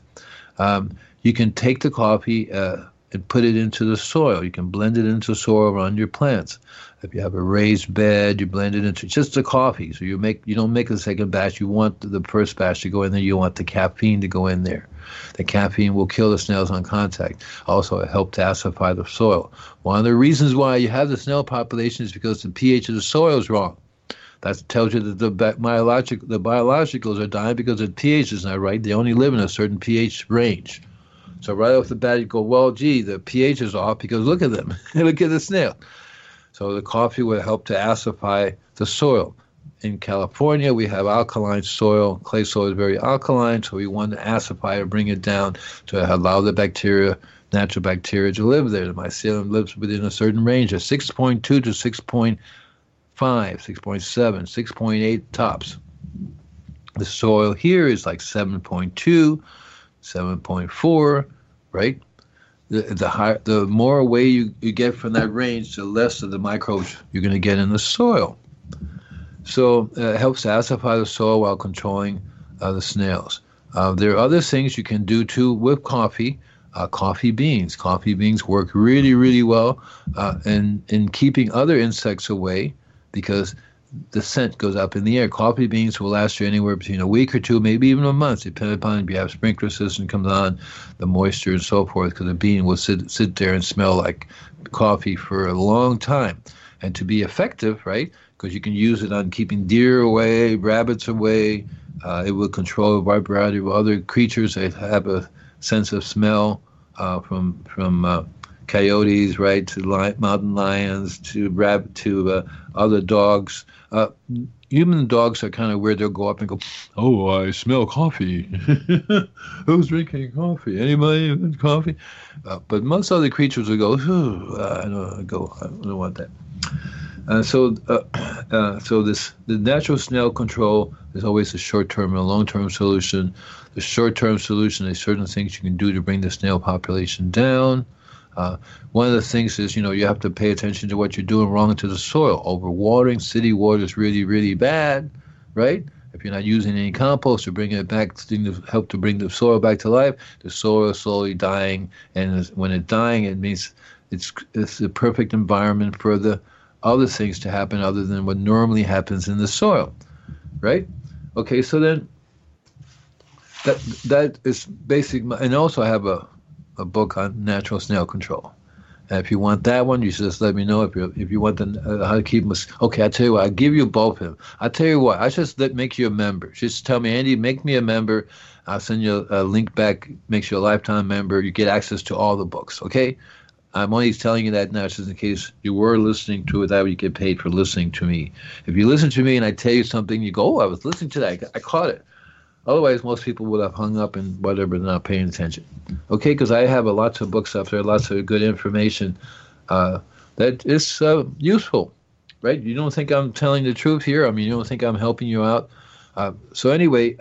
you can take the coffee and put it into the soil. You can blend it into soil around your plants. If you have a raised bed, you blend it into just the coffee. So you don't make the second batch. You want the first batch to go in there. You want the caffeine to go in there. The caffeine will kill the snails on contact. Also, it helps to acidify the soil. One of the reasons why you have the snail population is because the pH of the soil is wrong. That tells you that the biologicals are dying because the pH is not right. They only live in a certain pH range. So right off the bat, you go, well, gee, the pH is off because look at them. Look at the snail. So the coffee will help to acidify the soil. In California, we have alkaline soil. Clay soil is very alkaline, so we want to acidify or bring it down to allow the bacteria, natural bacteria, to live there. The mycelium lives within a certain range of 6.2 to 6.5, 6.7, 6.8 tops. The soil here is like 7.2, 7.4, right? The more away you get from that range, the less of the microbes you're going to get in the soil. So it helps to acidify the soil while controlling the snails. There are other things you can do too with coffee. Coffee beans. Coffee beans work really, really well in keeping other insects away because the scent goes up in the air. Coffee beans will last you anywhere between a week or two, maybe even a month, depending upon if you have sprinkler system comes on, the moisture and so forth, because the bean will sit there and smell like coffee for a long time. And to be effective, right, because you can use it on keeping deer away, rabbits away. It will control a variety of other creatures that have a sense of smell, from coyotes, right, to mountain lions, to other dogs. Human dogs are kind of weird. They'll go up and go, "Oh, I smell coffee." Who's drinking coffee? Anybody with coffee? But most other creatures will go, I don't want that. So the natural snail control is always a short-term and a long-term solution. The short-term solution is certain things you can do to bring the snail population down. One of the things is, you have to pay attention to what you're doing wrong to the soil. Overwatering, city water is really, really bad, right? If you're not using any compost or bringing it back to help to bring the soil back to life, the soil is slowly dying. And when it's dying, it means it's the perfect environment for the other things to happen other than what normally happens in the soil, right? Okay, so then that is basic. And also I have a book on natural snail control. And if you want that one, you just let me know. If you want how to keep them. Okay, I tell you what, I'll give you both of them. I tell you what, I just make you a member. Just tell me, Andy, make me a member. I'll send you a link back. Makes you a lifetime member. You get access to all the books. Okay. I'm only telling you that now just in case you were listening to it, that you get paid for listening to me. If you listen to me and I tell you something, you go, "Oh, I was listening to that. I caught it." Otherwise, most people would have hung up and whatever, not paying attention. Okay, because I have lots of books up there, lots of good information that is useful, right? You don't think I'm telling the truth here? I mean, you don't think I'm helping you out? So anyway,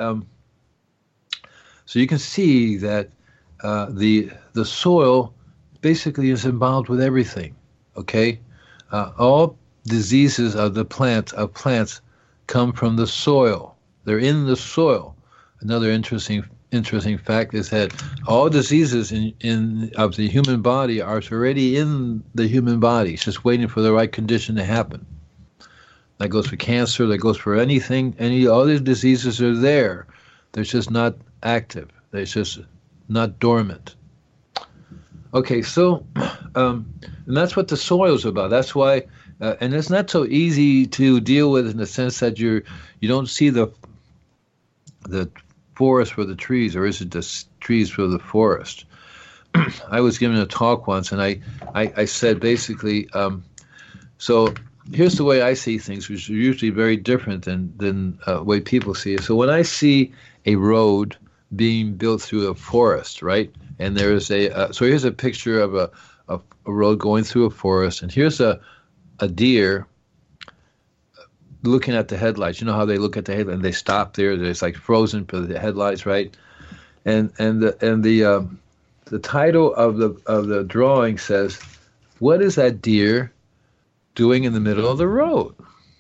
so you can see that the soil basically is involved with everything, okay? All diseases of plants come from the soil. They're in the soil. Another interesting fact is that all diseases of the human body are already in the human body. It's just waiting for the right condition to happen. That goes for cancer. That goes for anything. Any other diseases are there. They're just not active. They're just not dormant. Okay, so and that's what the soil is about. That's why, and it's not so easy to deal with in the sense that you don't see the forest for the trees, or is it the trees for the forest? I was giving a talk once, and I said basically, so here's the way I see things, which are usually very different than the way people see it. So when I see a road being built through a forest, right? And there is so here's a picture of a road going through a forest, and here's a deer looking at the headlights. You know how they look at the headlights and they stop there? There's like frozen for the headlights, right? And the title of the drawing says, "What is that deer doing in the middle of the road?"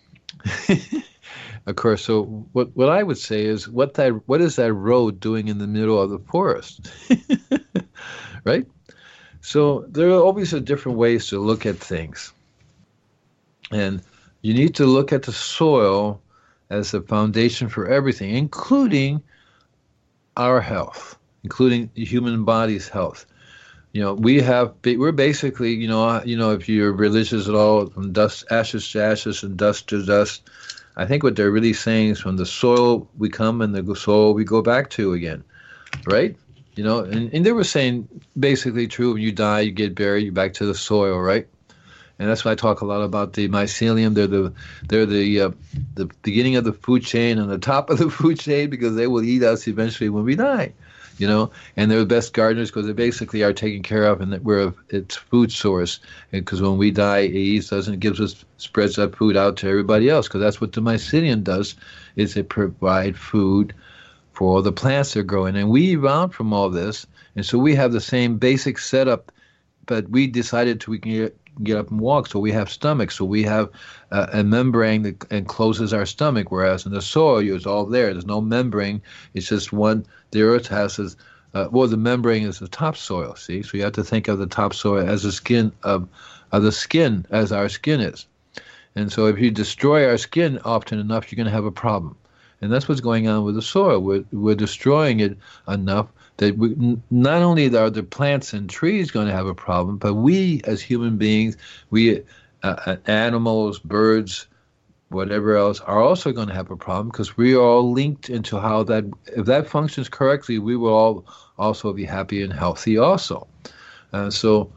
Of course, so what I would say is, what is that road doing in the middle of the forest? Right? So there are always different ways to look at things. And you need to look at the soil as the foundation for everything, including our health, including the human body's health. We're basically, if you're religious at all, from ashes to ashes and dust to dust. I think what they're really saying is, from the soil we come and the soil we go back to again, right? And they were saying basically true. When you die, you get buried, you're back to the soil, right? And that's why I talk a lot about the mycelium. They're the beginning of the food chain and the top of the food chain, because they will eat us eventually when we die. And they're the best gardeners because they basically are taken care of, and we're its food source. Because when we die, it eats us and spreads that food out to everybody else. Because that's what the mycelium does, is it provide food for all the plants that are growing. And we evolved from all this, and so we have the same basic setup, but we decided we can get up and walk, so we have stomach, so we have a membrane that encloses our stomach, whereas in the soil, it's all there. There's no membrane. It's just one. The earth has the membrane is the topsoil, see? So you have to think of the topsoil as the skin as our skin is. And so if you destroy our skin often enough, you're going to have a problem. And that's what's going on with the soil. We're destroying it enough that not only are the plants and trees going to have a problem, but we as human beings, we animals, birds, whatever else, are also going to have a problem because we are all linked into how that, if that functions correctly, we will all also be happy and healthy also. So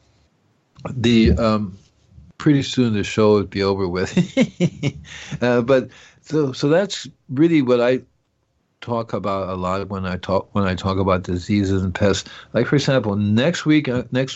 the pretty soon the show would be over with. But so that's really what I talk about a lot when I talk about diseases and pests. Like, for example, next week, I'm going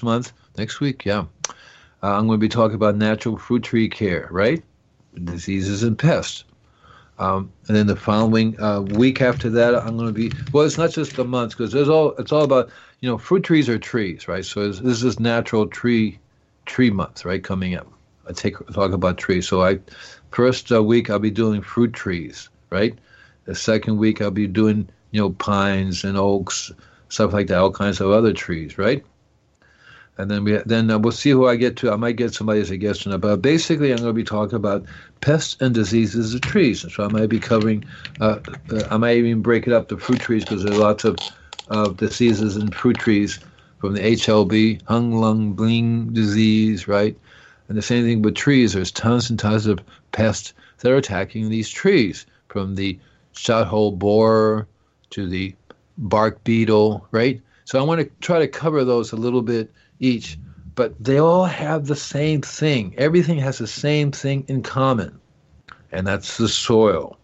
to be talking about natural fruit tree care, right? Diseases and pests. And then the following week after that, I'm going to be, well, it's not just the months, because it's all about, fruit trees are trees, right? So this is natural tree month, right, coming up. I talk about trees. So first week I'll be doing fruit trees, right? The second week I'll be doing, pines and oaks, stuff like that, all kinds of other trees, right? And then we'll see who I get to. I might get somebody as a guest on it. But basically, I'm going to be talking about pests and diseases of trees. So I might be covering, I might even break it up to fruit trees, because there's lots of diseases in fruit trees, from the HLB, Hung Lung Bling disease, right? And the same thing with trees. There's tons and tons of pests that are attacking these trees, from the shot-hole borer to the bark beetle, right? So I want to try to cover those a little bit each, but they all have the same thing. Everything has the same thing in common, and that's the soil.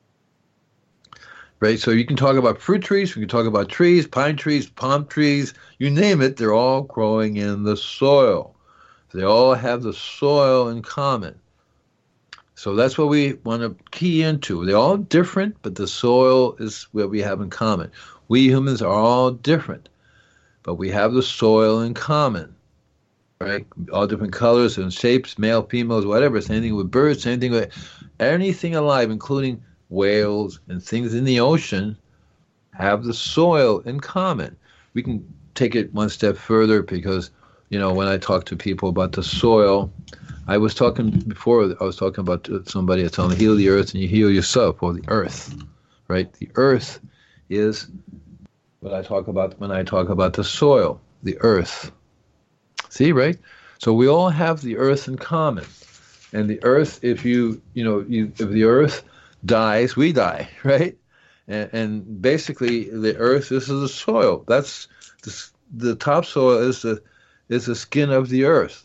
Right? So you can talk about fruit trees, we can talk about trees, pine trees, palm trees, you name it, they're all growing in the soil. They all have the soil in common. So that's what we want to key into. They're all different, but the soil is what we have in common. We humans are all different, but we have the soil in common, right? All different colors and shapes, male, females, whatever. Same thing with birds, same thing with anything alive, including whales and things in the ocean, have the soil in common. We can take it one step further, because, when I talk to people about the soil, I was talking about somebody that's on heal the earth and you heal yourself, or the earth, right? The earth is what I talk about when I talk about the soil, the earth. See, right? So we all have the earth in common. And the earth, if if the earth dies, we die, right? And basically the earth, this is the soil. That's the topsoil is the skin of the earth.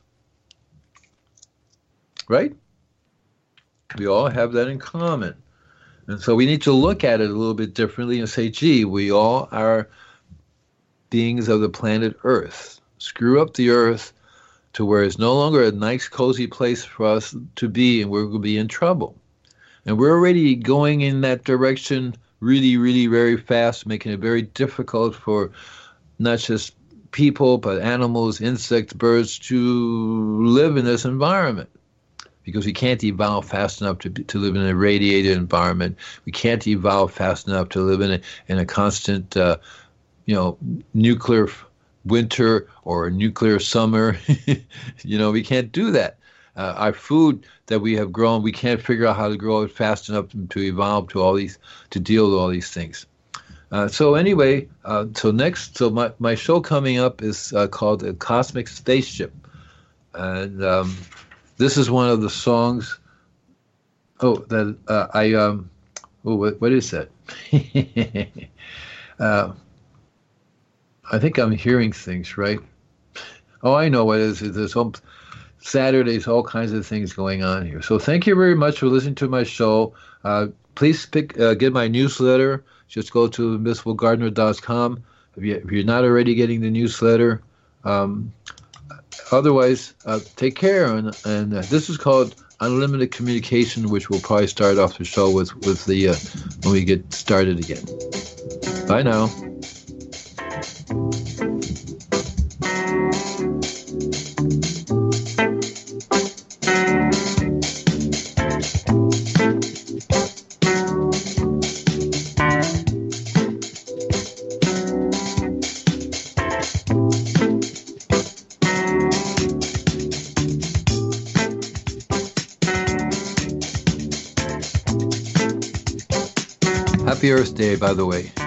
Right? We all have that in common. And so we need to look at it a little bit differently and say, gee, we all are beings of the planet Earth. Screw up the Earth to where it's no longer a nice, cozy place for us to be, and we're going to be in trouble. And we're already going in that direction really, really very fast, making it very difficult for not just people, but animals, insects, birds to live in this environment. Because we can't evolve fast enough to live in a radiated environment. We can't evolve fast enough to live in a constant, nuclear winter or a nuclear summer. We can't do that. Our food that we have grown, we can't figure out how to grow it fast enough to evolve to deal with all these things. So anyway, so my show coming up is called The Cosmic Spaceship, and this is one of the songs. What is that? I think I'm hearing things, right? Oh, I know what it is. There's Saturdays, all kinds of things going on here. So thank you very much for listening to my show. Please get my newsletter. Just go to invisiblegardener.com if you're not already getting the newsletter. Otherwise, take care. And this is called Unlimited Communication, which we'll probably start off the show with when we get started again. Bye now. Happy Earth Day, by the way.